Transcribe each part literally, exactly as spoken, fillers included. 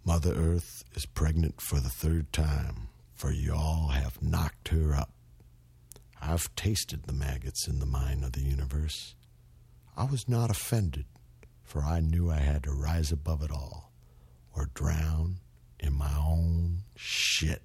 Mother Earth is pregnant for the third time, for y'all have knocked her up. I've tasted the maggots in the mine of the universe. I was not offended, for I knew I had to rise above it all, or drown in my own shit.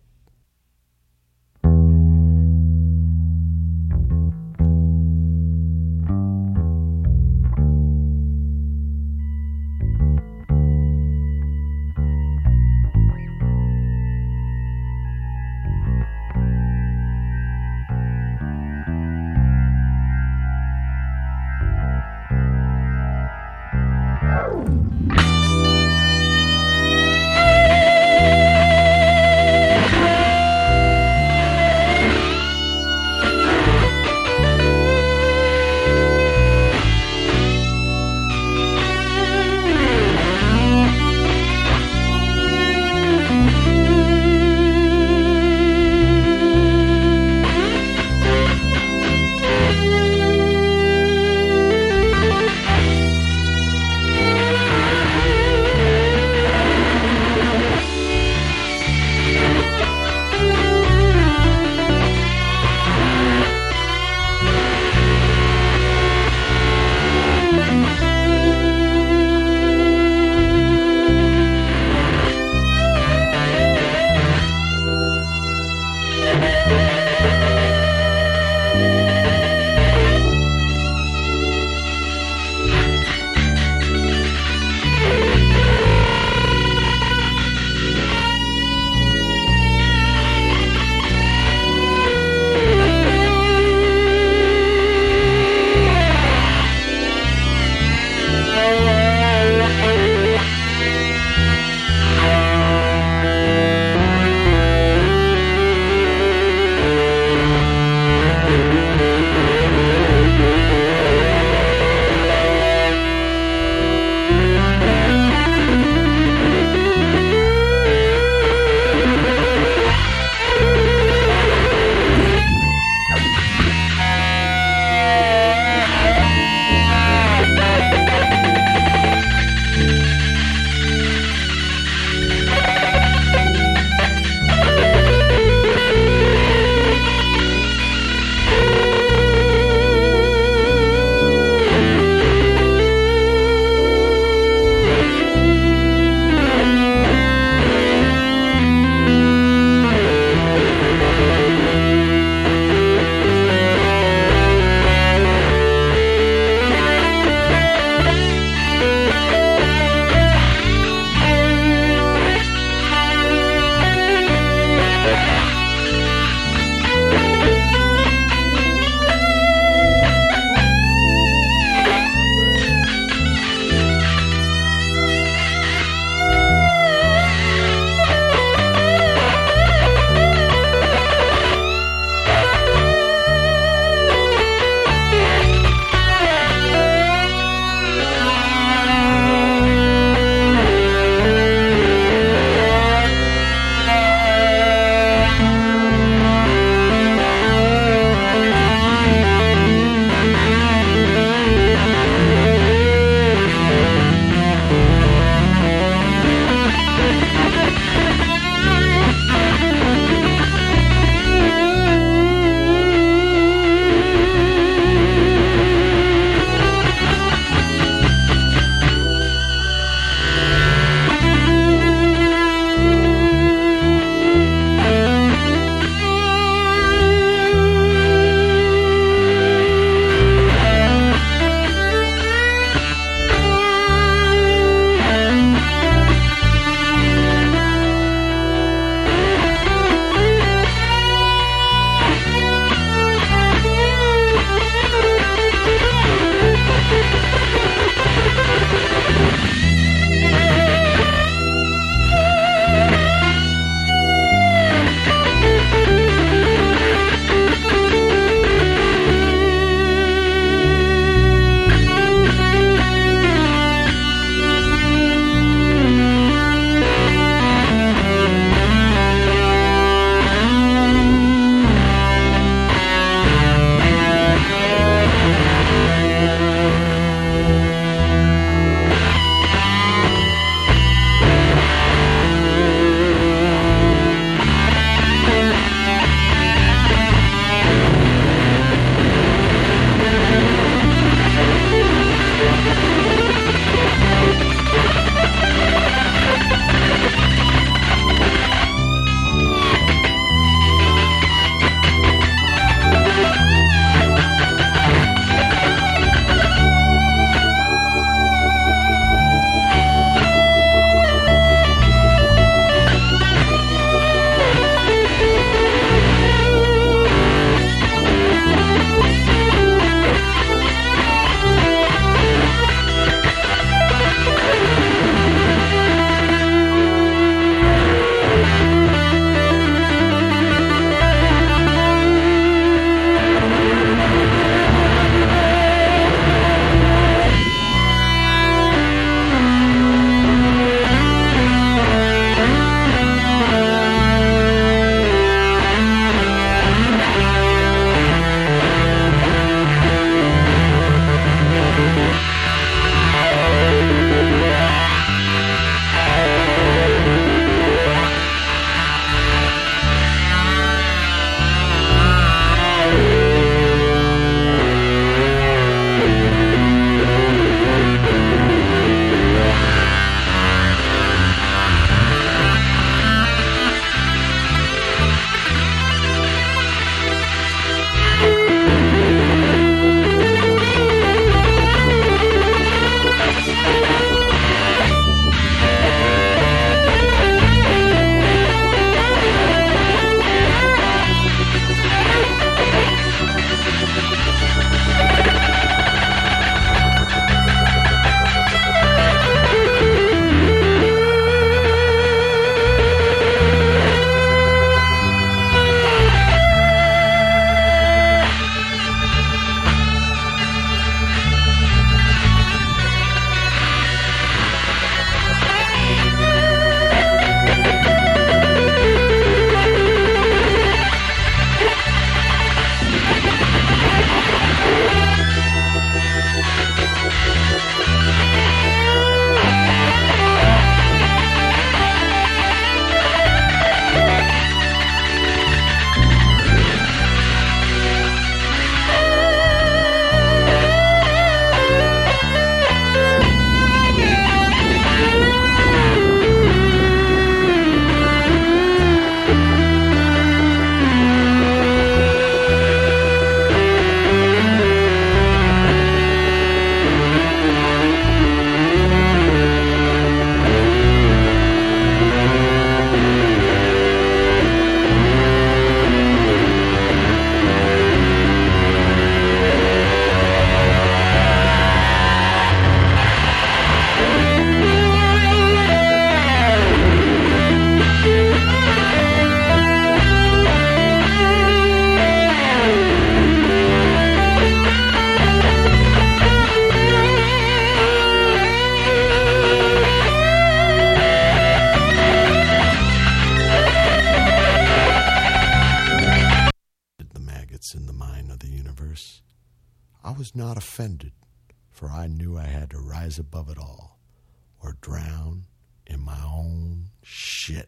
was not offended, for I knew I had to rise above it all or drown in my own shit.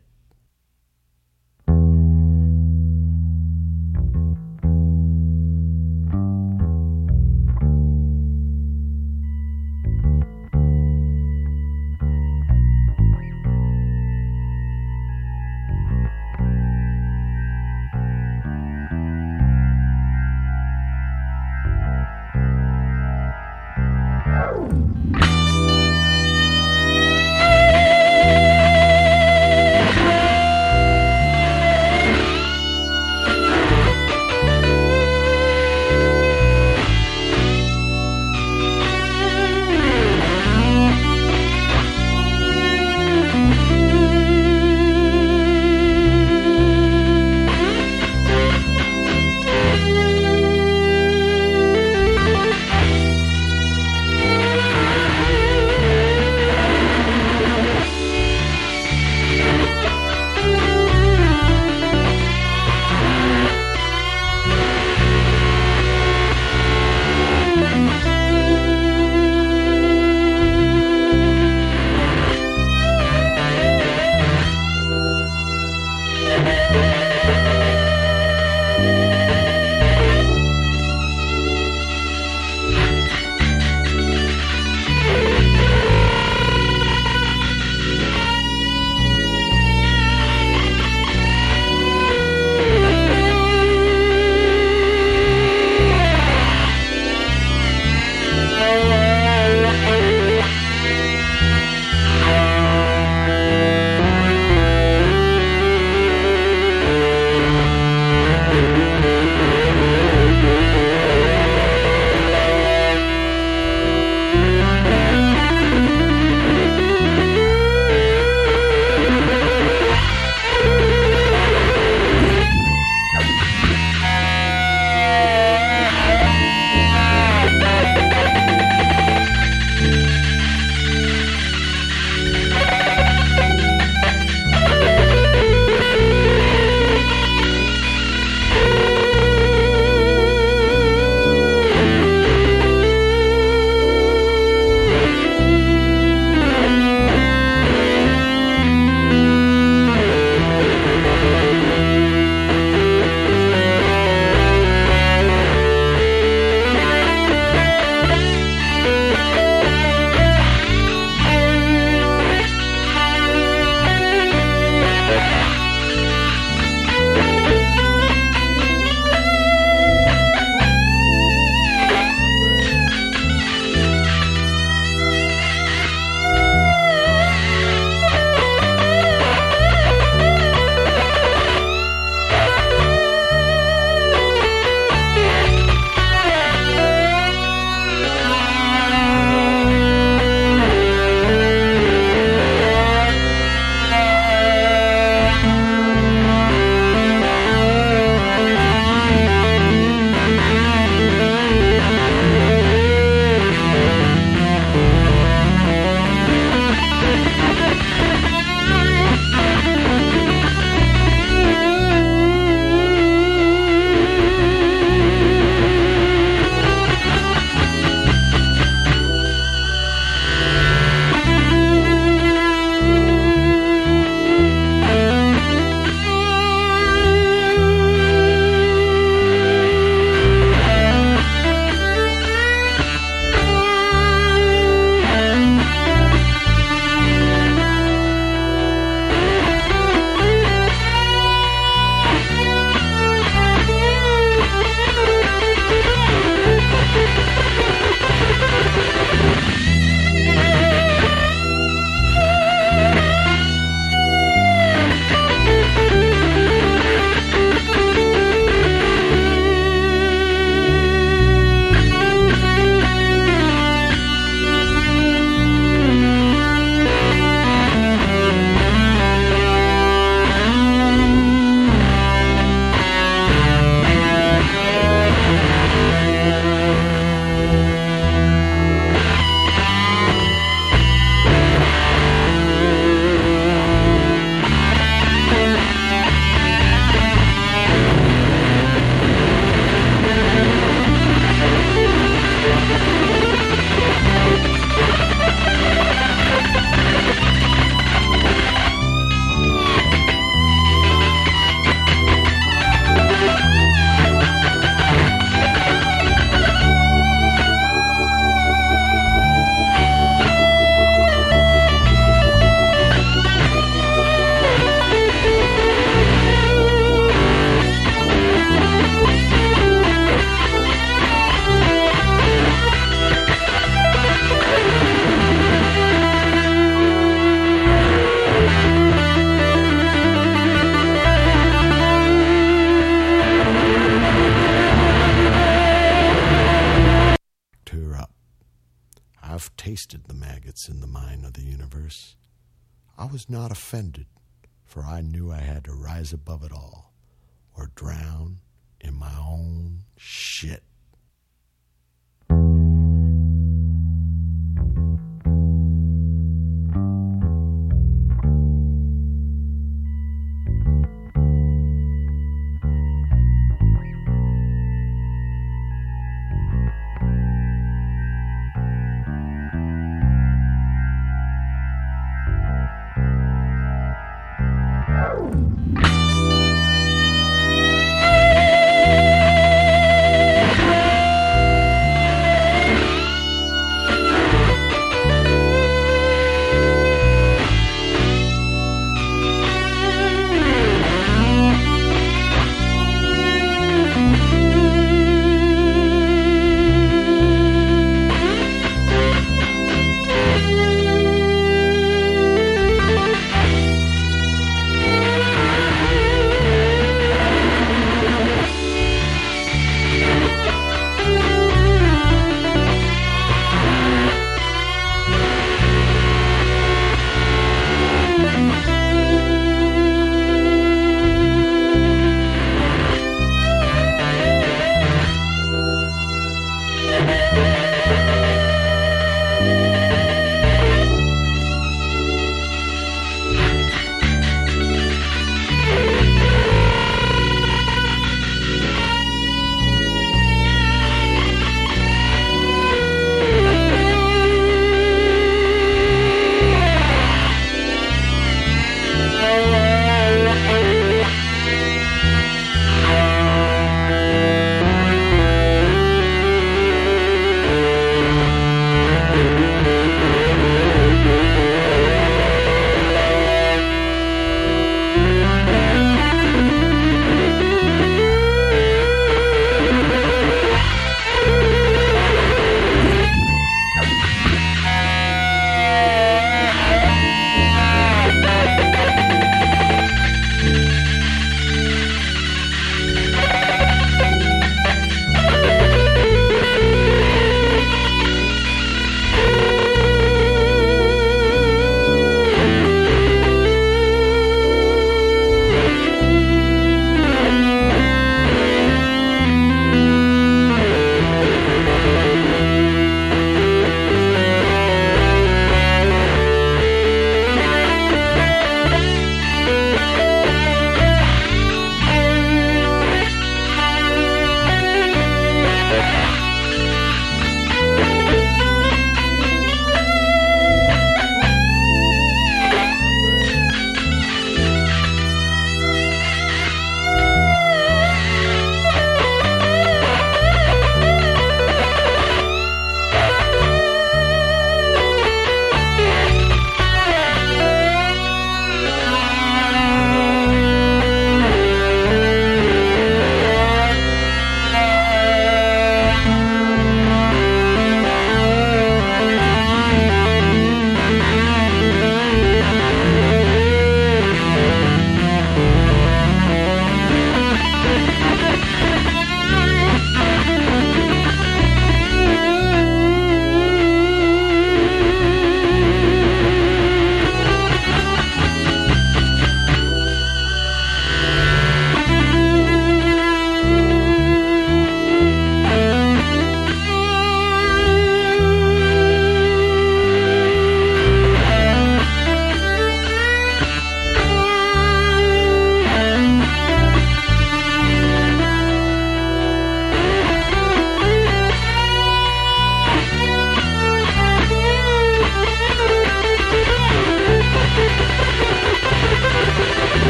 maggots in the mine of the universe. I was not offended, for I knew I had to rise above it all, or drown in my own shit.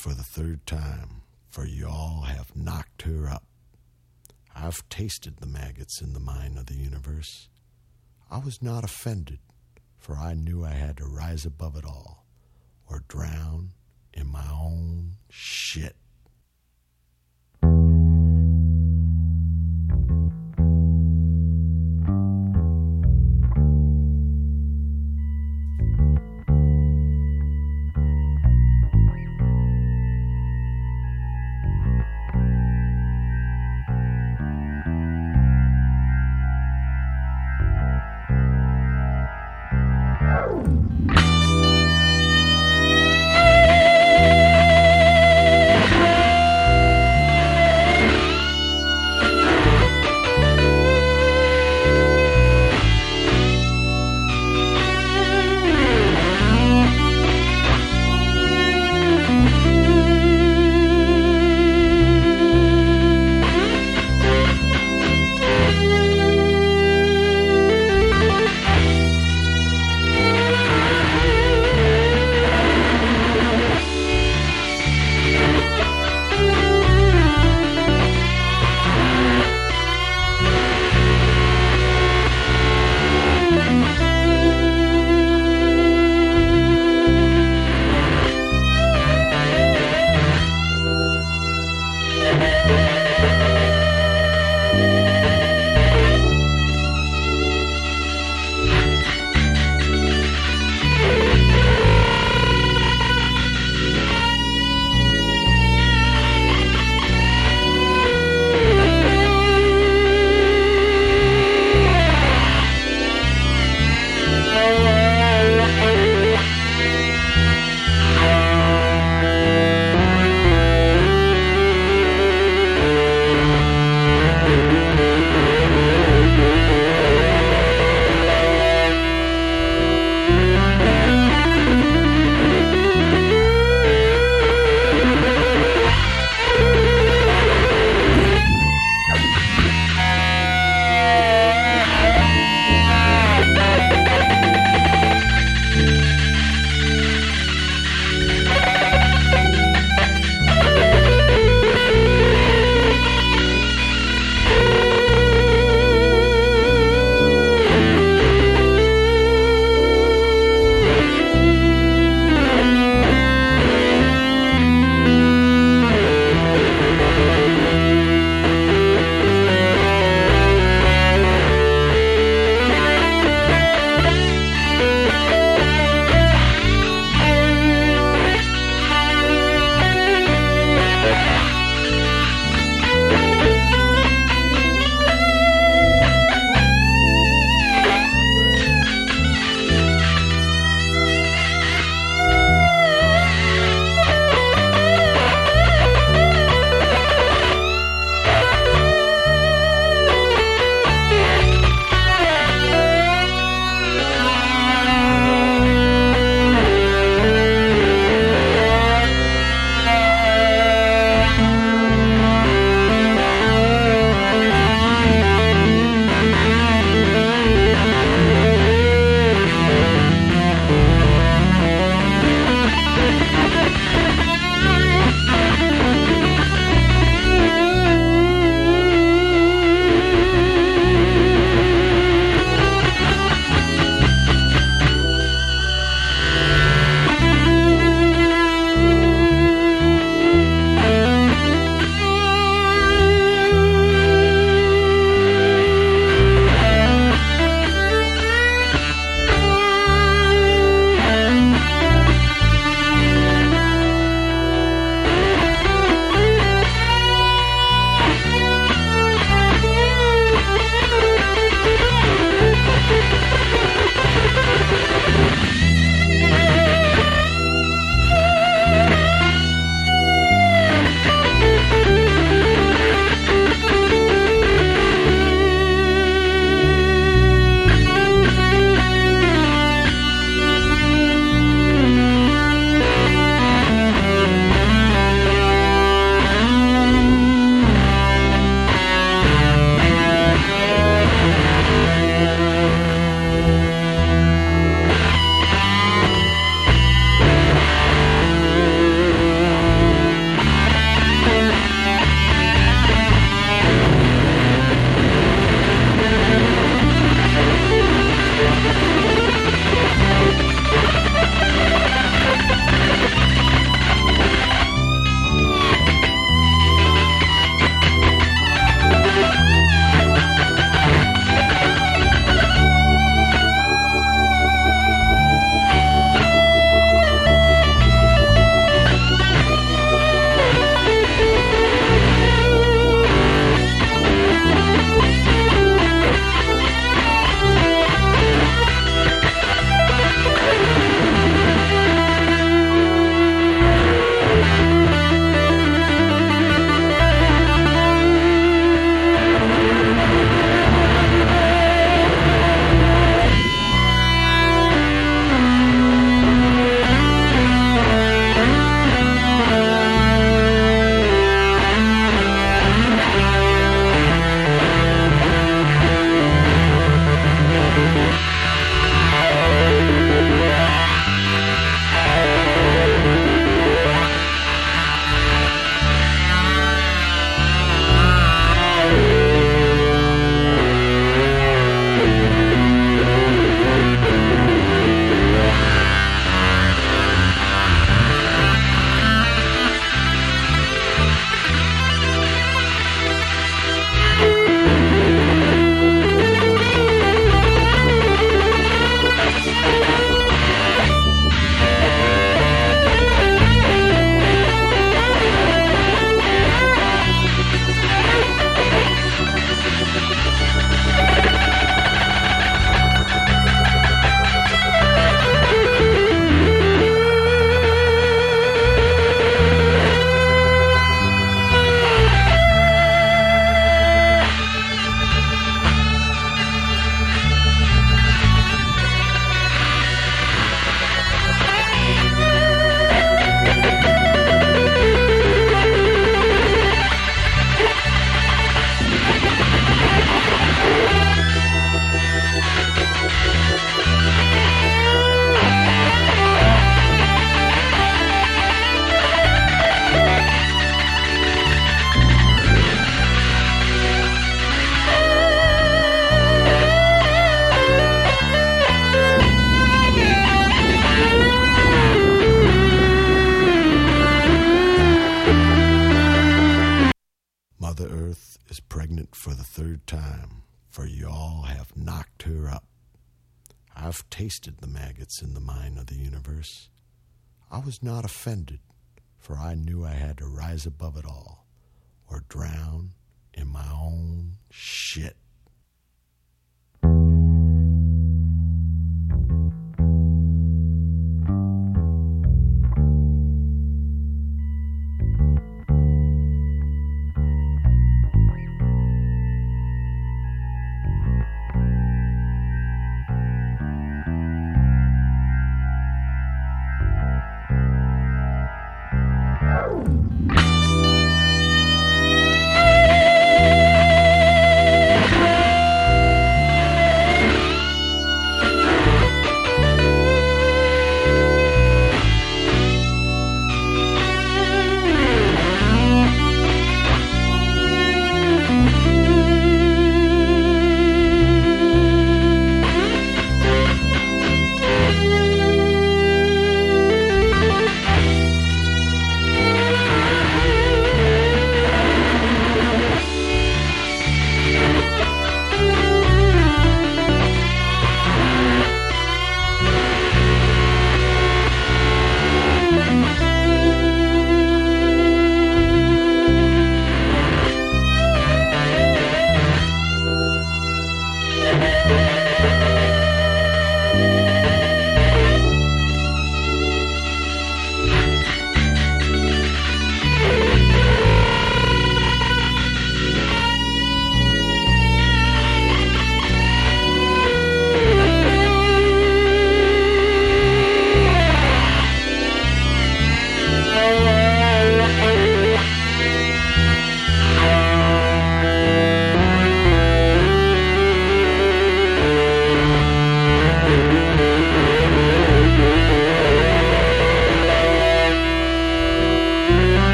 for the third time, for y'all have knocked her up. I've tasted the maggots in the mine of the universe. I was not offended, for I knew I had to rise above it all, or drown in my own shit. for y'all have knocked her up. I've tasted the maggots in the mine of the universe. I was not offended, for I knew I had to rise above it all, or drown in my own shit.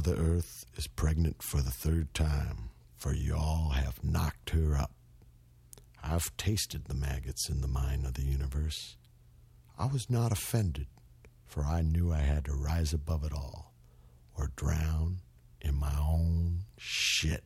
Mother Earth is pregnant for the third time, for y'all have knocked her up. I've tasted the maggots in the mine of the universe. I was not offended, for I knew I had to rise above it all, or drown in my own shit.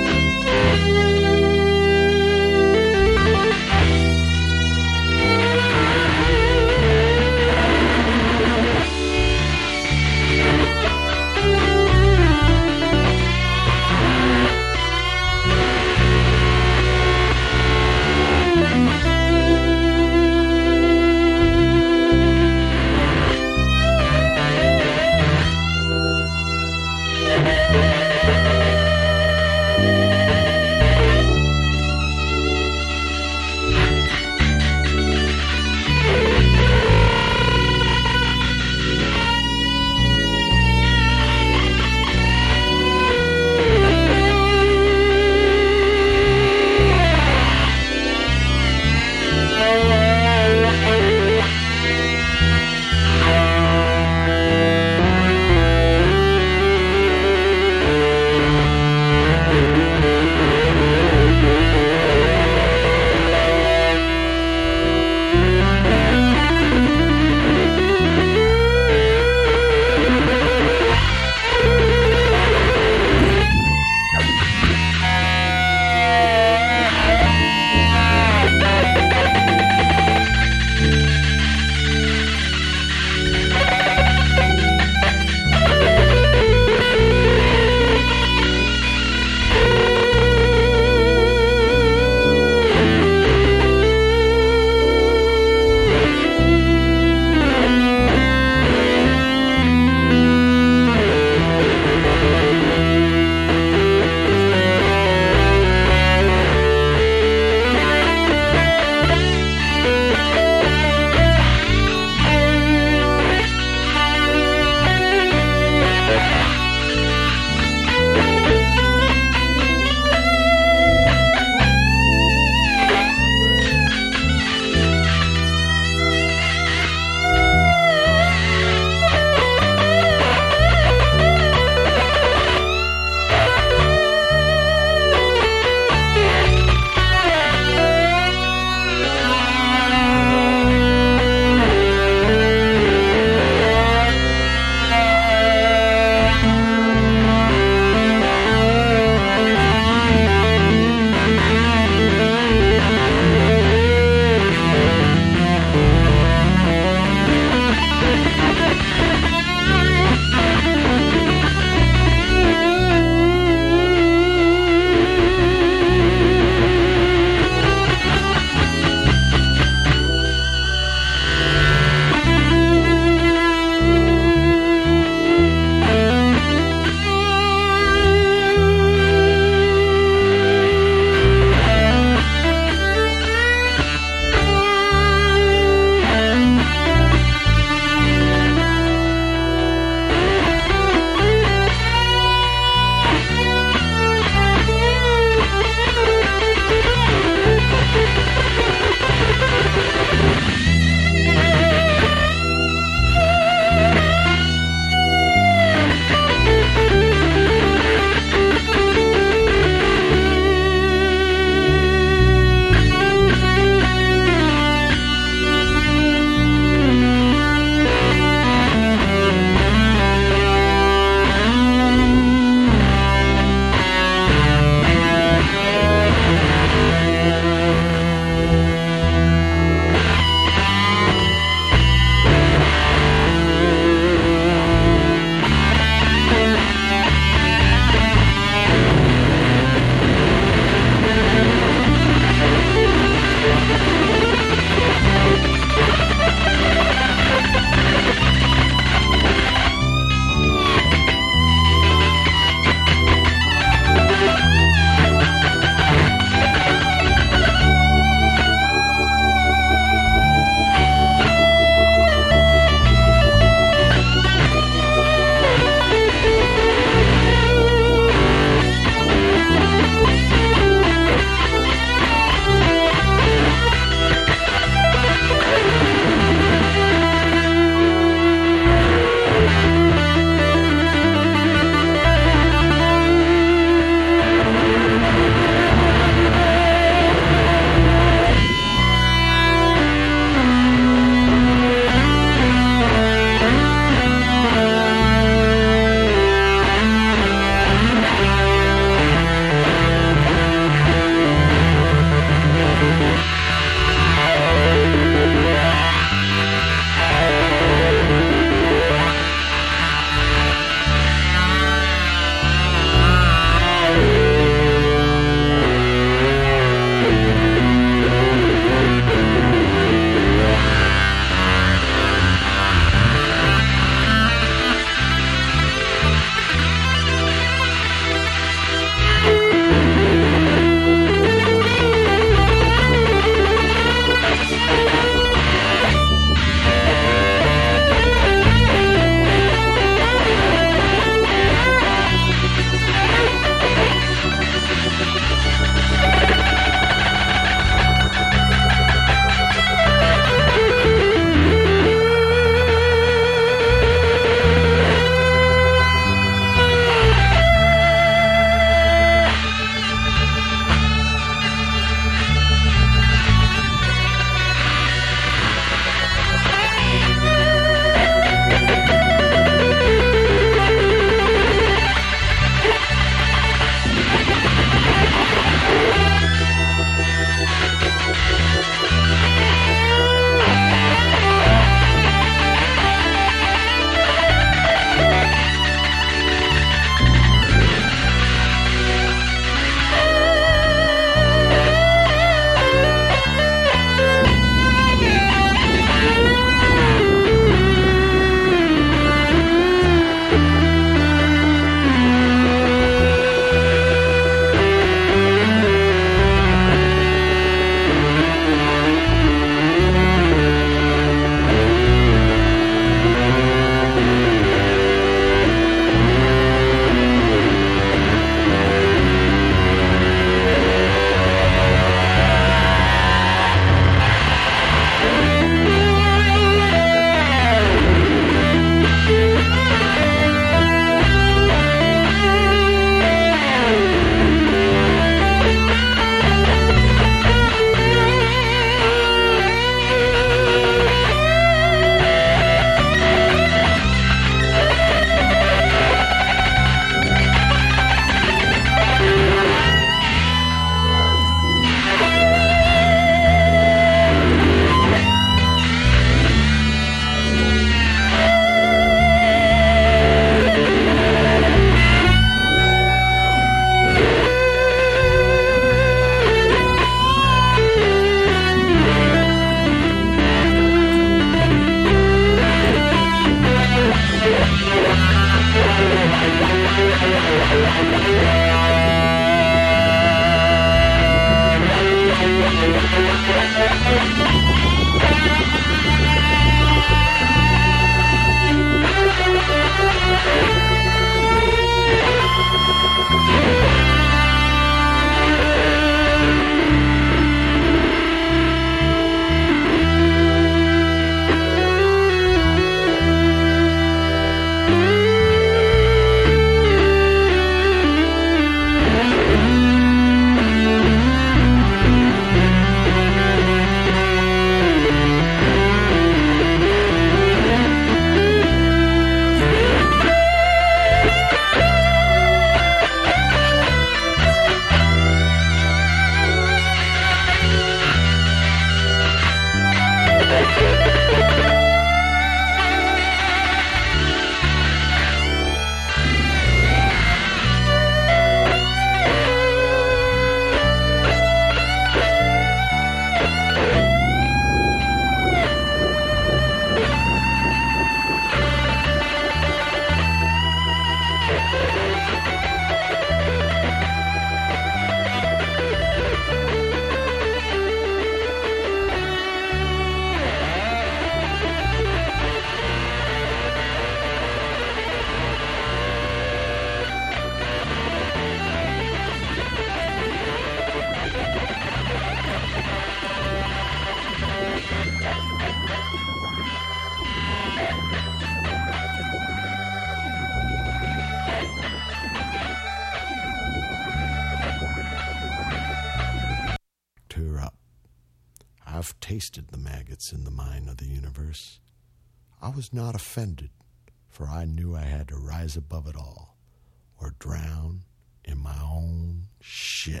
I've tasted the maggots in the mine of the universe. I was not offended, for I knew I had to rise above it all, or drown in my own shit.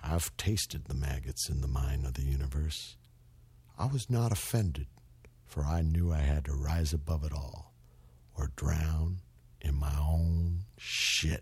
I've tasted the maggots in the mine of the universe. I was not offended, for I knew I had to rise above it all, or drown in my own shit.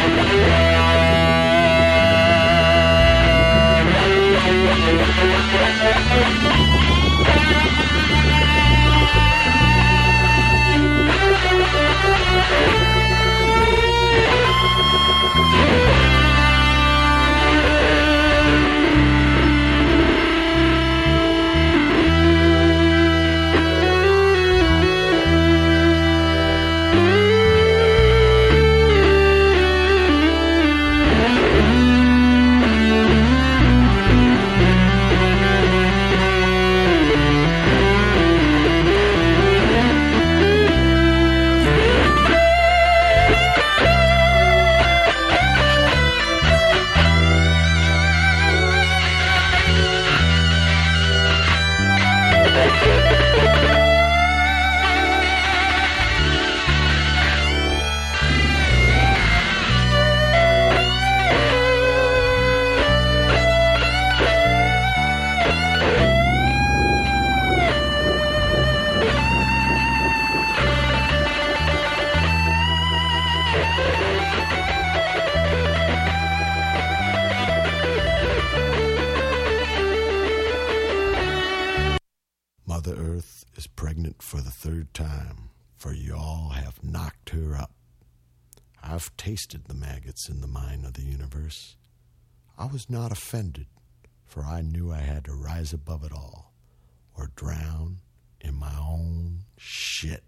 Mother Earth is pregnant for the third time, for y'all have knocked her up. I've tasted the maggots in the mine of the universe. I was not offended, for I knew I had to rise above it all, or drown in my own shit.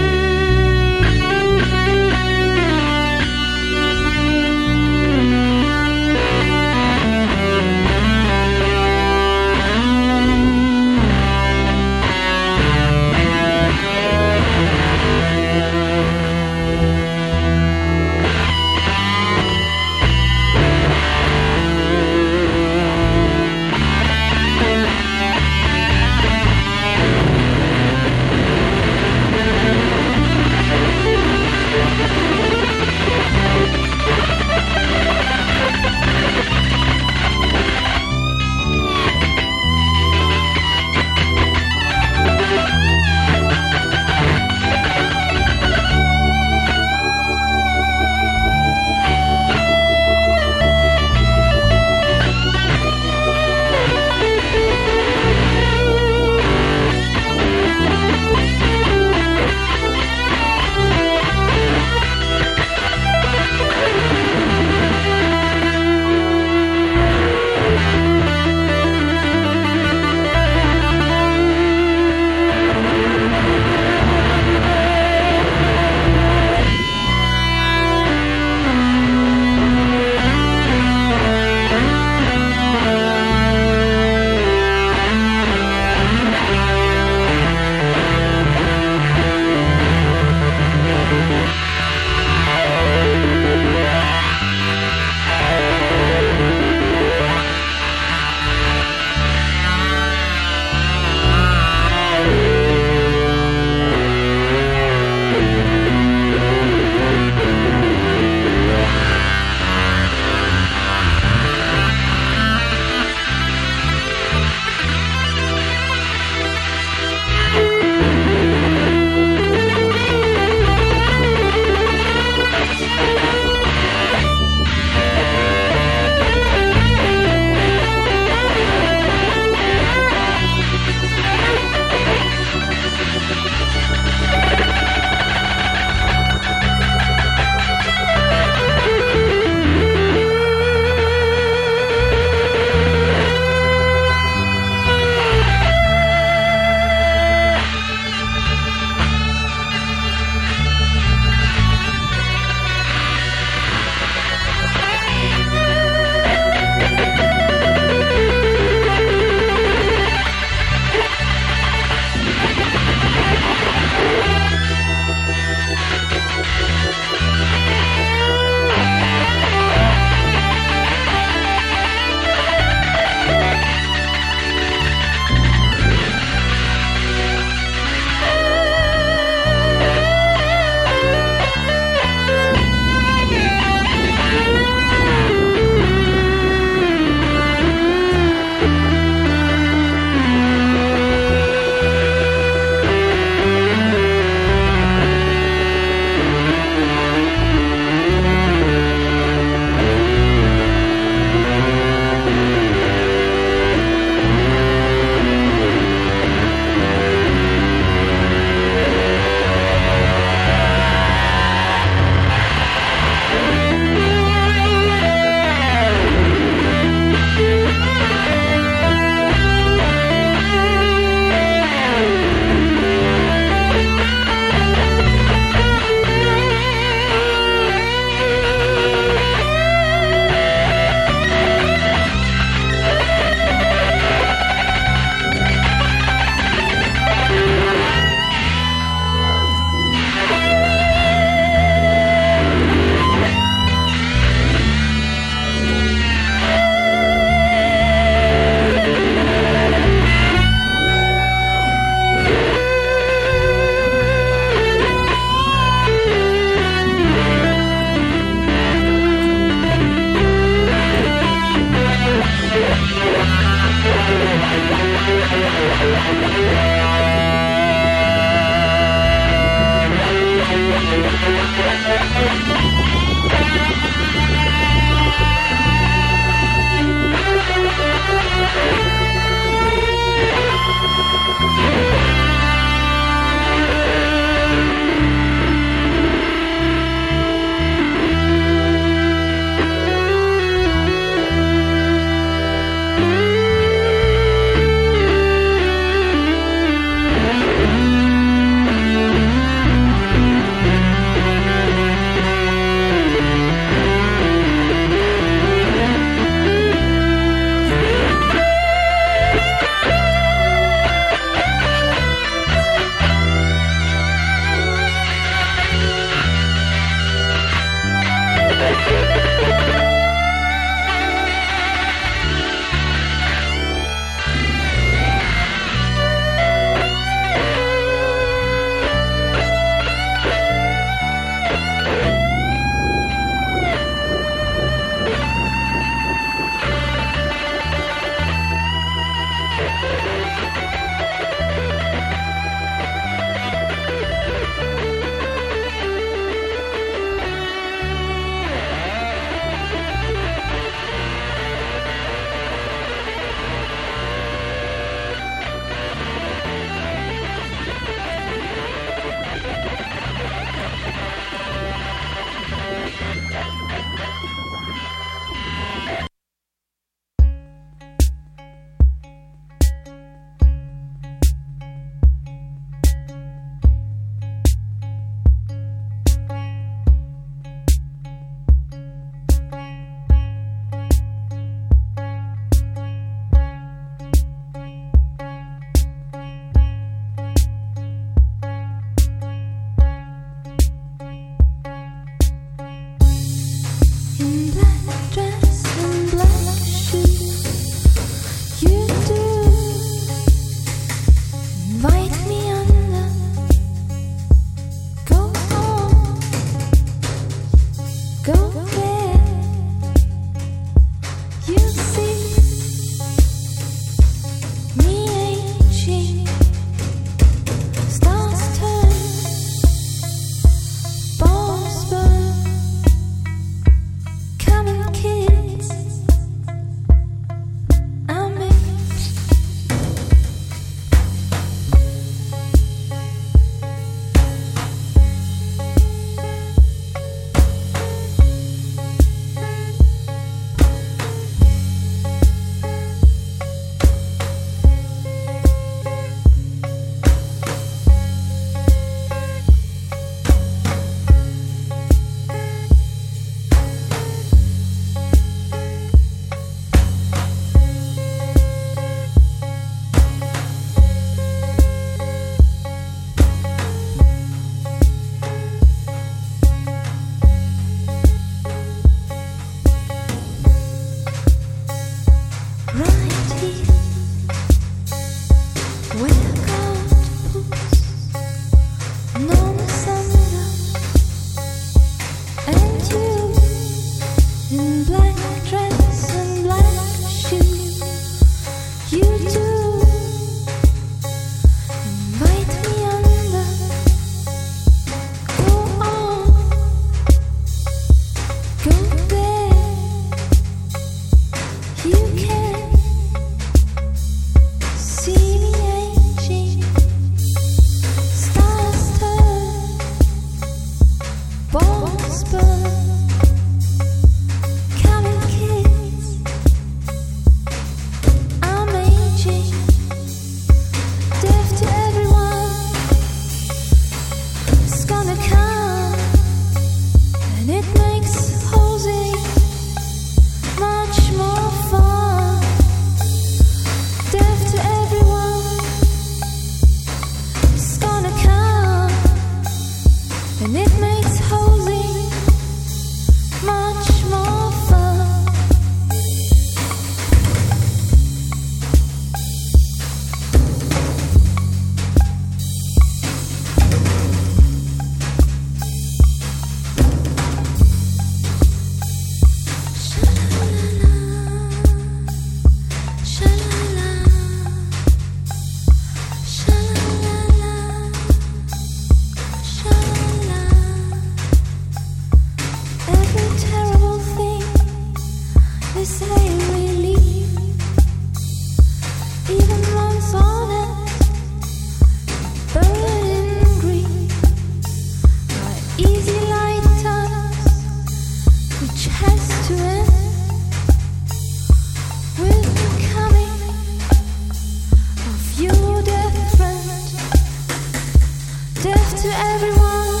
to everyone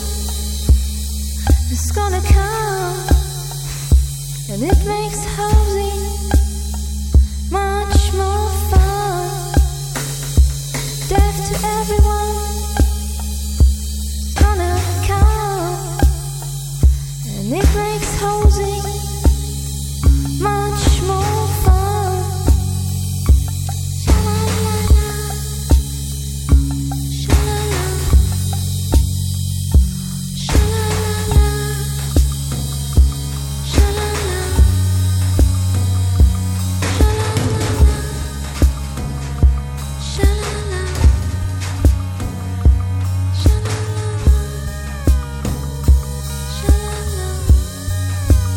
that's gonna come, and it makes housing much more fun. Death to everyone that's gonna come, and it makes housing much more fun. Sha-la-la-la, sha-la-la, sha-la-la-la, sha-la-la, sha-la-la, sha-la-la, sha-la-la, sha-la-la.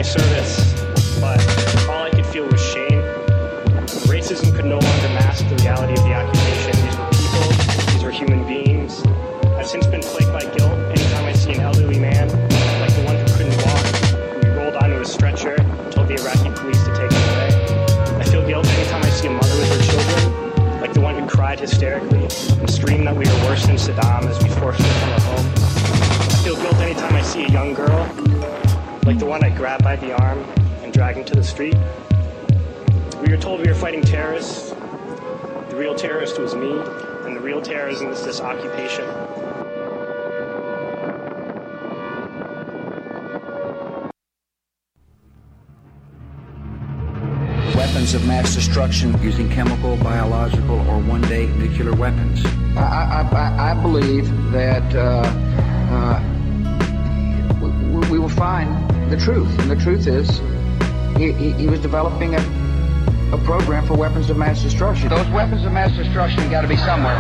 service, but all I could feel was shame. Racism could no longer mask the reality of the occupation. These were people, these were human beings. I've since been plagued by guilt anytime I see an elderly man, like the one who couldn't walk, who we rolled onto a stretcher, told the Iraqi police to take him away. I feel guilt anytime I see a mother with her children, like the one who cried hysterically and screamed that we were worse than Saddam as we forced her from her home. I feel guilt anytime I see a young girl, like the one I grabbed by the arm and dragged into the street. We were told we were fighting terrorists. The real terrorist was me, and the real terrorism is this occupation. Weapons of mass destruction using chemical, biological, or one-day nuclear weapons. I, I, I believe that uh, uh, we, we will find the truth, and the truth is he, he, he was developing a, a program for weapons of mass destruction. Those weapons of mass destruction got to be somewhere.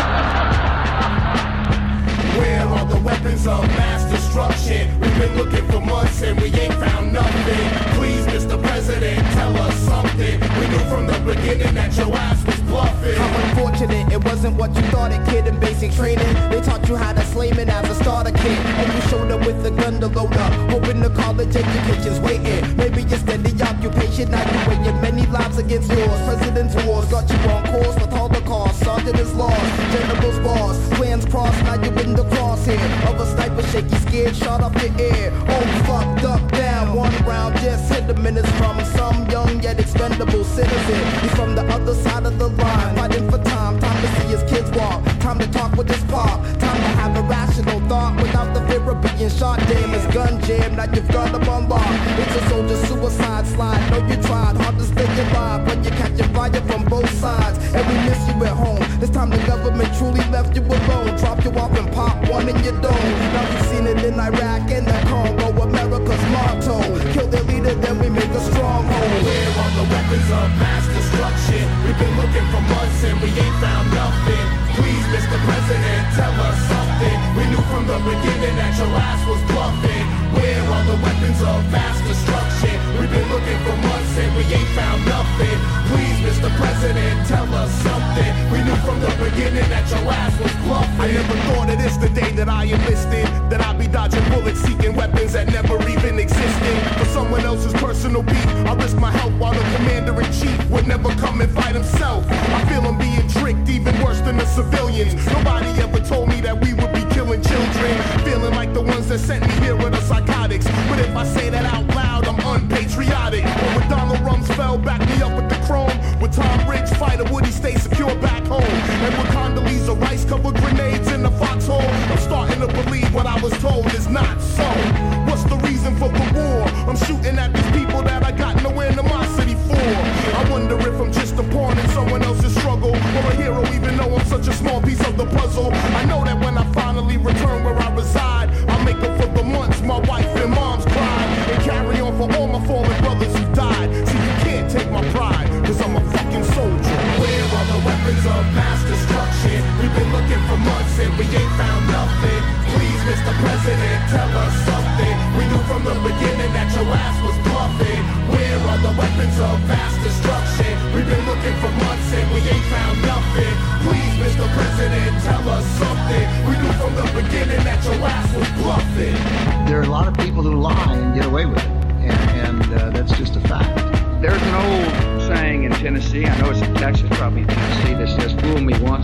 Where are the weapons of mass destruction? We've been looking for months and we ain't found nothing. Please, Mister President, tell us something. We knew from the beginning that your ass was bluffing. How unfortunate, it wasn't what you thought it, kid. In basic training, they taught you how to slayman as a starter kid. And you showed up with a gun to load up, hoping the college education's waiting. Maybe you spend the occupation, now you weighing many lives against yours. President's wars got you on course with Holocaust. Sergeant is lost, general's boss, plans crossed, now you in the crosshair of a sniper, shaky, scared, shot up the air. Oh, fucked up, down, one round, just hit the minutes from some young yet expendable citizen. He's from the other side of the line, fighting for time, time to see his kids walk, time to talk with his pop, time to have a rational thought without the fear of being shot. Damn, his gun jam, now you've got him unlocked. It's a soldier suicide slide, know you tried hard to stay alive, but you catch your fire from both sides, and we miss you at home. This time the government truly left you alone, dropped you off and pop one in your dome. Now we've seen it in Iraq and the Congo, America's motto, kill their leader, then we make a stronghold. Where are the weapons of mass destruction? We've been looking for months and we ain't found nothing. Please, Mister President, tell us something. We knew from the beginning that your ass was bluffing. Where are the weapons of mass destruction? We've been looking for months and we ain't found nothing. Please, Mister President, tell us something. We knew from the beginning that your ass was bluffing. I never thought of this the day that I enlisted, that I'd be dodging bullets, seeking weapons that never even existed. For someone else's personal beat, I risk my health while the commander-in-chief would never come and fight himself. I feel him being tricked, even worse than the civilians. Nobody ever told me that we would be killing children, feeling like the ones that sent me here with the psychotics. But if I say that out loud, I'm unpatriotic. But when Donald Rumsfeld backed me up with the chrome, with Tom Ridge fighter, would he stay secure back home? And with Condoleezza Rice cover grenades in the foxhole, I'm starting to believe what I was told is not so. What's the reason for the war? I'm shooting at these people that I got no animosity for. I wonder if I'm just a pawn in someone else's struggle, or a hero even though I'm such a small piece of the puzzle. I know that when I finally return where I reside, I'll make up for the months my wife and mom's cried, and carry on for all my fallen brothers who died. See, you can't take my pride, cause I'm a fucking soldier. Where are the weapons of mass destruction? We've been looking for months and we ain't found nothing. Please, Mister President, tell us something. We knew from the beginning that your ass was bluffing. Where are the weapons of mass destruction? We've been looking for months and we ain't found nothing. Please, Mister President, tell us something. We knew from the beginning that your ass was bluffing. There are a lot of people who lie and get away with it, and, and uh, that's just a fact. There's an old saying in Tennessee, I know it's in Texas, probably in Tennessee, that says, fool me once,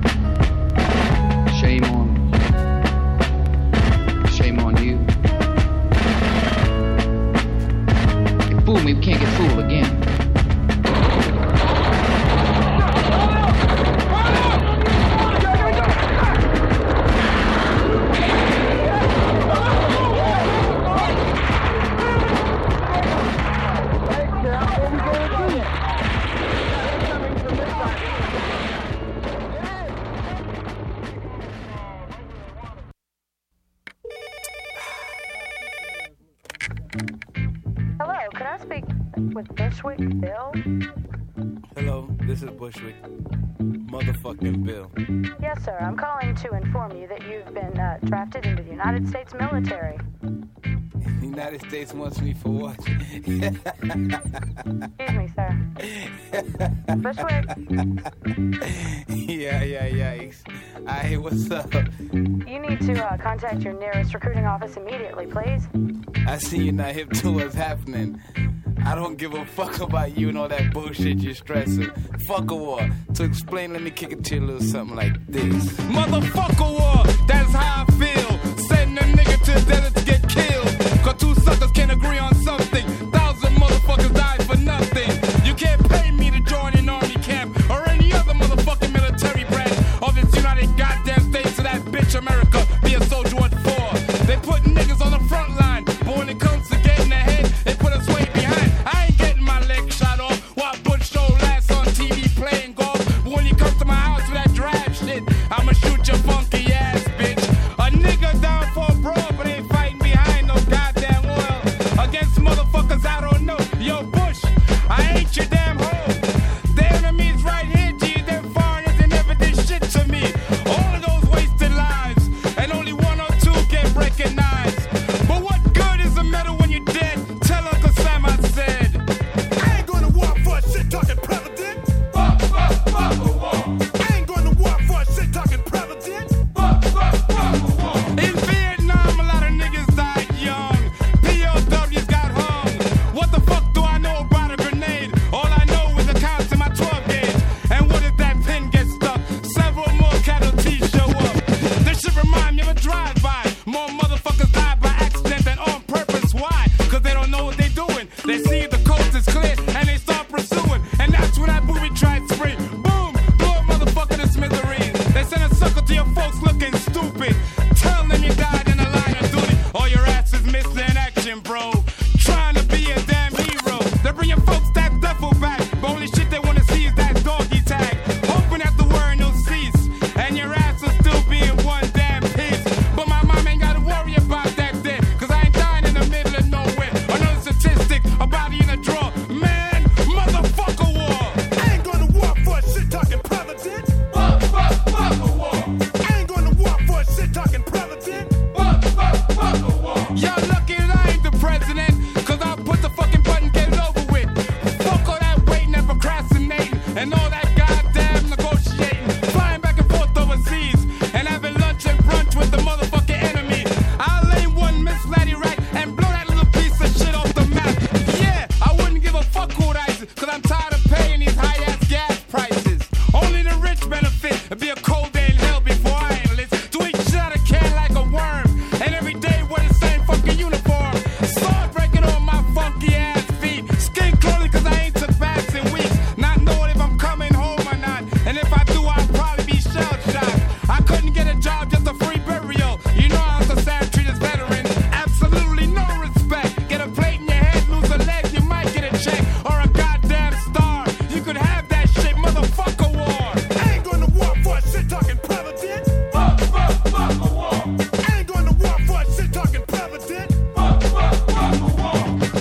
shame on, shame on you. You fool me, we can't get fooled again. With Bushwick Bill? Hello, this is Bushwick. Motherfucking Bill. Yes, sir. I'm calling to inform you that you've been uh, drafted into the United States military. United States wants me for what? Excuse me, sir. Bushwick. Yeah, yeah, yikes. Hey, what's up? You need to uh, contact your nearest recruiting office immediately, please. I see you're not hip to what's happening. I don't give a fuck about you and all that bullshit you're stressing. Fuck a war. To explain, let me kick it to you a little something like this. Motherfucker war, that's how I feel. Sending a nigga to the desert to get killed. Cause two suckers can't agree on something. Thousand motherfuckers died for nothing. You can't pay me to join an army camp or any other motherfucking military branch of this United goddamn States of that bitch America. Be a soldier what for? They put niggas on the front line, but when it comes to getting ahead, they put us way behind. I ain't getting my leg shot off while Butch show last on T V playing golf. But when you come to my house with that draft shit, I'ma shoot your funky ass, bitch. A nigga down for a brawl, but ain't fighting behind no goddamn oil. Against motherfuckers I don't know. Yo, Bush, I ain't your damn hoe. The enemy's right here, G. Them foreigners, they never did shit to me. All of those wasted lives, and only one or two get recognized. But what good is a medal when you're dead? Tell Uncle Sam I said. I ain't going to war for a shit-talking president. Fuck, fuck, fuck a war. I ain't going to war for a shit-talking president. Fuck, fuck, fuck a war. In Vietnam, a lot of niggas died young. P O Ws got hung. What the fuck do I know about a grenade? All I know is the counts in my twelve gauge. And what if that pin gets stuck? Several more casualties show up. This should remind me of a drive-by. More motherfuckers die by accident than on purpose. Why? Cause they don't know what they doing. They see the coast is clear and they start pursuing. And that's when that booby tried spring. Boom! Blow a motherfucker to smithereens. They send a sucker to your folks looking stupid. Tell them you died in the line of duty. Or your ass is missing in action, bro. Trying to be a damn hero. They bring your folks that duffel back. But only shit they wanna see is that doggy tag. Hoping that the word will cease. And your ass will still be in one damn piece. But my mom ain't gotta worry about that then. Cause I ain't dying in the middle of nowhere. Another statistic, a body in a drawer. Man, motherfucker war. I ain't going to war for a shit-talking president. Fuck, fuck, fuck a war. I ain't going to war for a shit-talking president. Fuck, fuck, fuck a war. Y'all lucky that I ain't the president. Cause I'll put the fucking button, get it over with. Fuck all that waiting and procrastinating. And all that goddamn negotiating. Flying back and forth overseas. And having lunch and brunch with the motherfucking enemy. I'll lay one Miss Laddie right and blow that little piece of shit off the map. Yeah, I wouldn't give a fuck who it is. Cause I'm tired of paying these high ass gas prices. Only the rich benefit. It'd be a cold day in hell before I enlist. To eat shit out of can like a worm. And every day wear the same fucking uniform. Start breaking on my funky ass feet. Skin crawling cause I ain't took baths in weeks. Not knowing if I'm coming home or not. And if I do, I'll probably be shell shocked. I couldn't get a job, just a free burial. You know how Uncle Sam treat his veterans. Absolutely no respect. Get a plate in your head, lose a leg, you might get a check. Or a goddamn star. You could have that shit, motherfucker war. I ain't going to war for a shit-talking president. Fuck, fuck, fuck a war. I ain't going to war for a shit-talking president. Fuck, fuck, fuck a war.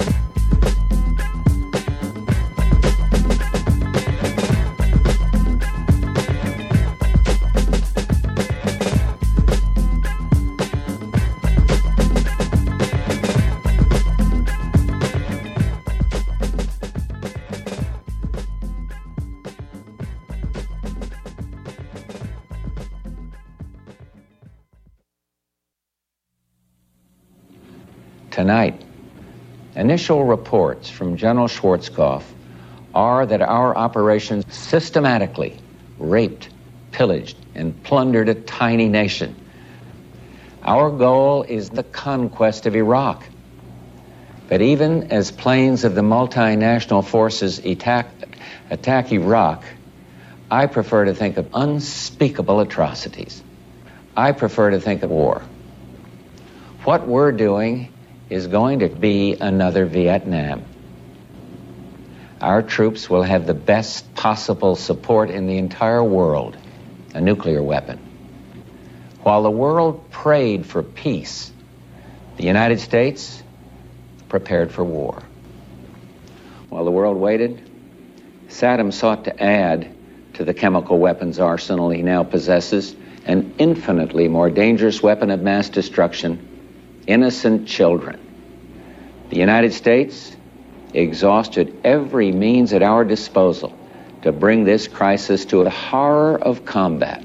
Tonight, initial reports from General Schwarzkopf are that our operations systematically raped, pillaged, and plundered a tiny nation. Our goal is the conquest of Iraq. But even as planes of the multinational forces attack, attack Iraq, I prefer to think of unspeakable atrocities. I prefer to think of war. What we're doing is going to be another Vietnam. Our troops will have the best possible support in the entire world, a nuclear weapon. While the world prayed for peace, the United States prepared for war. While the world waited, Saddam sought to add to the chemical weapons arsenal he now possesses an infinitely more dangerous weapon of mass destruction: innocent children. The United States exhausted every means at our disposal to bring this crisis to the horror of combat.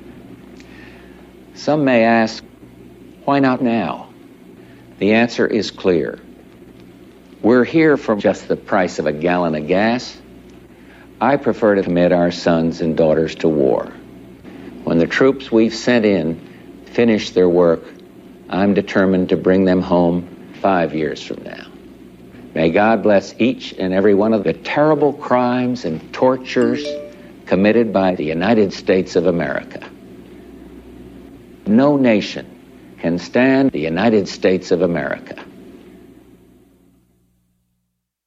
Some may ask, why not now? The answer is clear. We're here for just the price of a gallon of gas. I prefer to commit our sons and daughters to war. When the troops we've sent in finish their work, I'm determined to bring them home five years from now. May God bless each and every one of the terrible crimes and tortures committed by the United States of America. No nation can stand the United States of America.